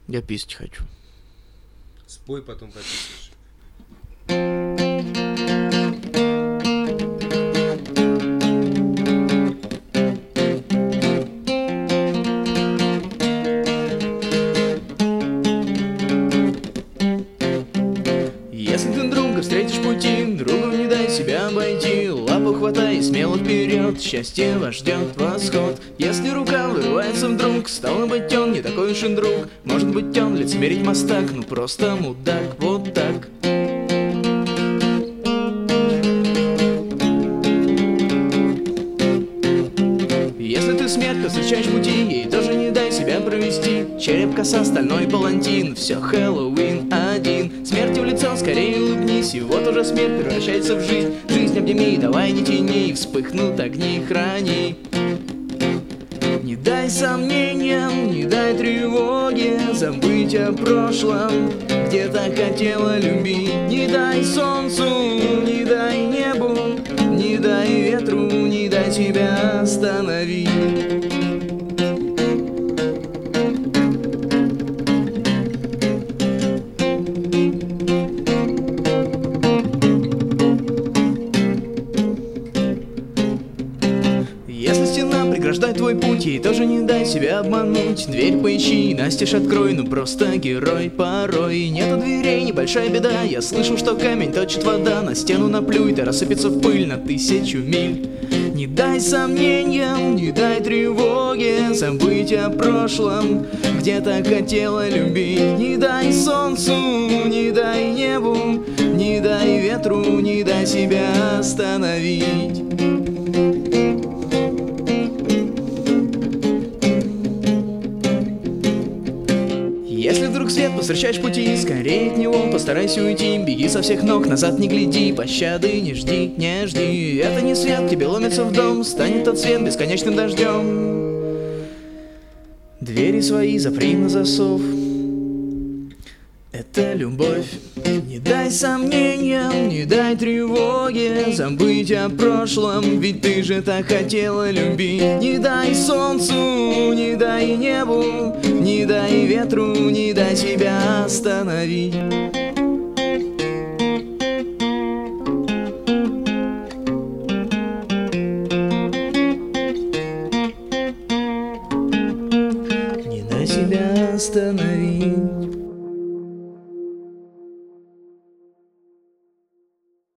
Я писать хочу. Спой, потом пописаешь. Если ты друга встретишь в пути, другу не дай себя обойти. Лапу хватай, смело вперед, счастье вас ждет восход. Если рука вырывается вдруг, стало быть, он не такой уж и друг. Может быть, он лицемерить мастак, ну просто мудак, вот так. Если ты смерть встречаешь в пути, ей тоже не дай себя провести. Череп, коса, стальной палантин, все Хэллоуин один. Смерти в лицо, скорее улыбнись, и вот уже смерть превращается в жизнь. Жизнь обними, давай не тяни, вспыхнут огни, храни. Не дай сомнениям, не дай тревоге забыть о прошлом, где-то хотела любить. Не дай солнцу, не дай небу, не дай ветру, не дай себя остановить. Если стена преграждает твой путь, ей тоже не дай себя обмануть. Дверь поищи, настежь открой, ну просто герой порой. Нету дверей, небольшая беда, я слышу, что камень точит вода. На стену наплюй, да рассыпется в пыль на 1000 миль. Не дай сомнениям, не дай тревоге забыть о прошлом, где-то хотела любить. Не дай солнцу, не дай небу, не дай ветру, не дай себя остановить. Если вдруг свет повстречаешь в пути, скорее от него постарайся уйти. Беги со всех ног, назад не гляди, пощады не жди, не жди. Это не свет, тебе ломится в дом, станет тот свет бесконечным дождем. Двери свои запри на засов, это любовь. Не дай сомнениям, не дай тревоге забыть о прошлом, ведь ты же так хотела любить. Не дай солнцу, не дай небу, не дай ветру, не дай себя остановить. Не дай себя остановить.